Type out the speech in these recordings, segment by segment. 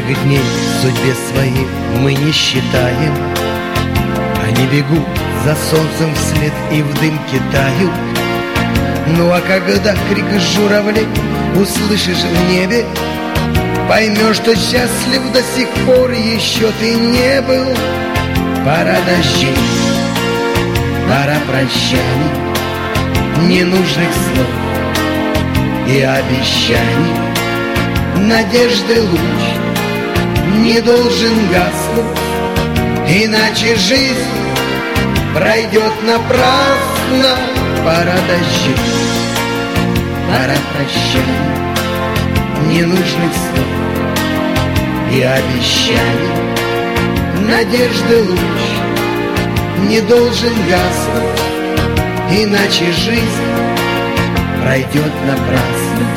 Счастливых дней в судьбе своей мы не считаем. Они бегут за солнцем вслед и в дымке тают. Ну а когда крик журавлей услышишь в небе, поймешь, что счастлив до сих пор еще ты не был. Пора дождей, пора прощаний, ненужных слов и обещаний. Надежды луч не должен гаснуть, иначе жизнь пройдет напрасно. Пора дождей, пора прощаний, ненужных слов и обещаний. Надежды луч не должен гаснуть, иначе жизнь пройдет напрасно.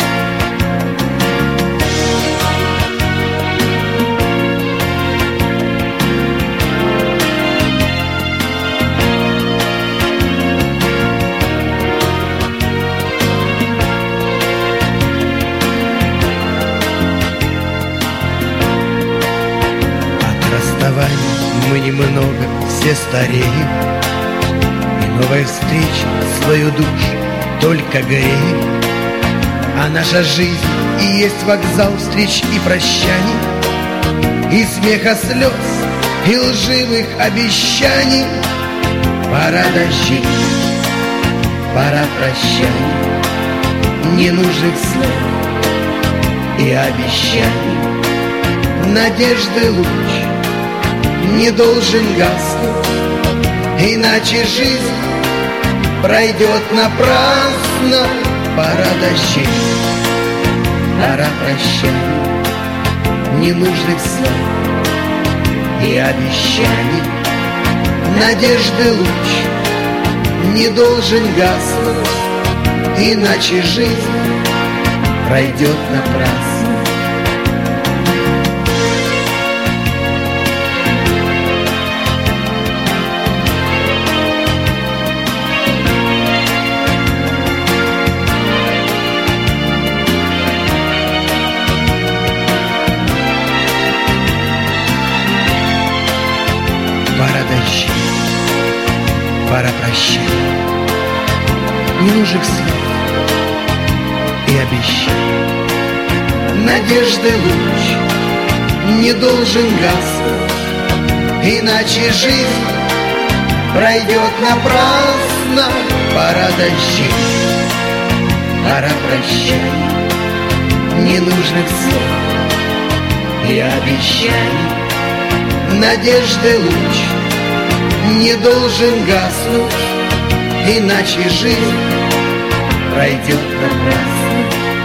Мы немного все стареем, и новая встреча свою душу только греет. А наша жизнь и есть вокзал встреч и прощаний, и смеха, слез, и лживых обещаний. Пора дождей, пора прощаний, ненужных слов и обещаний. Надежды луч не должен гаснуть, иначе жизнь пройдет напрасно. Пора дождей, пора прощаний, ненужных слов и обещаний. Надежды луч не должен гаснуть, иначе жизнь пройдет напрасно. Пора дождей, пора прощаний, ненужных слов и обещаний. Надежды луч не должен гаснуть, иначе жизнь пройдет напрасно. Пора дождей, пора прощаний, ненужных слов и обещаний. Надежды луч не должен гаснуть, иначе жизнь пройдет напрасно.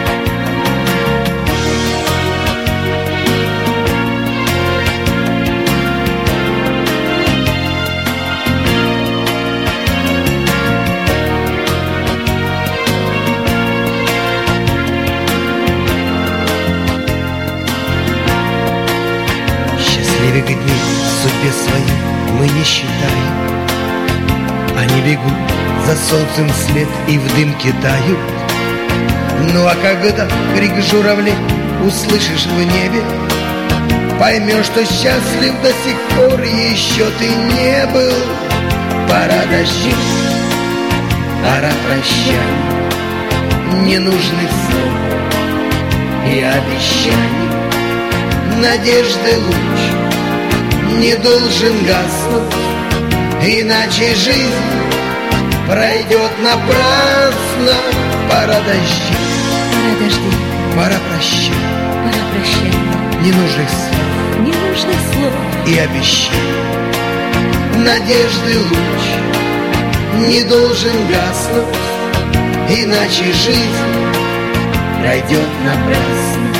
Счастливых дней в судьбе своей мы не считаем. Они бегут за солнцем вслед и в дымке тают. Ну а когда крик журавлей услышишь в небе, поймешь, что счастлив до сих пор еще ты не был. Пора дождей, пора прощаний, ненужных слов и обещаний. Надежды луч не должен гаснуть, иначе жизнь пройдет напрасно. Пора дождей, пора прощаний, ненужных слов и обещаний. Надежды луч не должен гаснуть, иначе жизнь пройдет напрасно.